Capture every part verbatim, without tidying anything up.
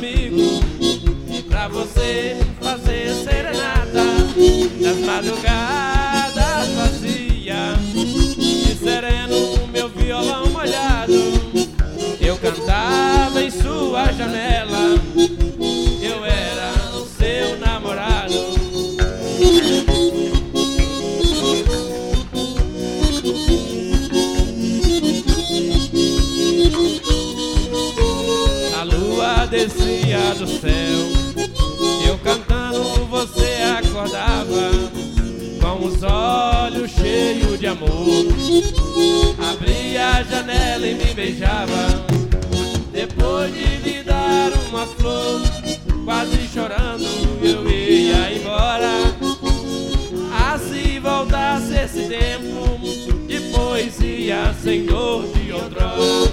amigo, e pra você fazer serenata nas madrugadas vazias, e sereno meu violão molhado, eu cantava em sua janela, eu era o seu namorado. A lua descia do céu, eu cantando você acordava, com os olhos cheios de amor, abria a janela e me beijava. Depois de lhe dar uma flor, quase chorando eu ia embora. Ah, se voltasse esse tempo de poesia sem dor de outrora.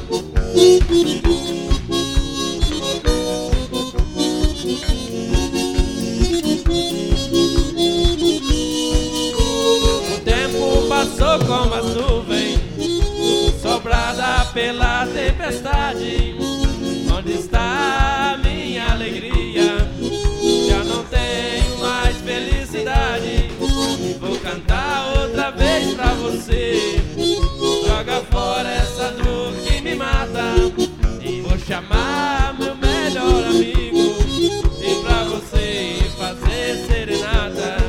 O tempo passou como as nuvens, sobrada pela tempestade. Onde está a minha alegria? Já não tenho mais felicidade. Vou cantar outra vez pra você. Joga fora essa dor que me mata, e vou chamar meu melhor amigo, e pra você fazer serenata.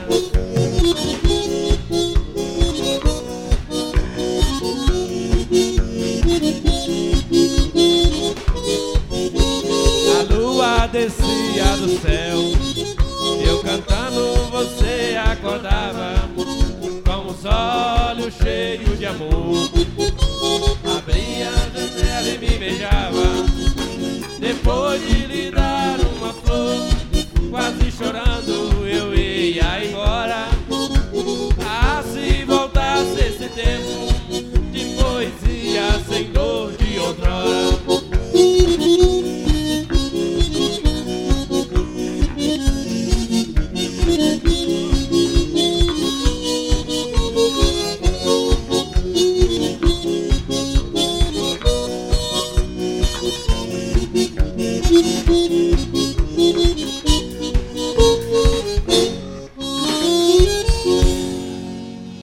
Descia do céu, eu cantando você acordava, com os olhos cheios de amor, abria a janela e me beijava. Depois de lhe dar uma flor, quase chorando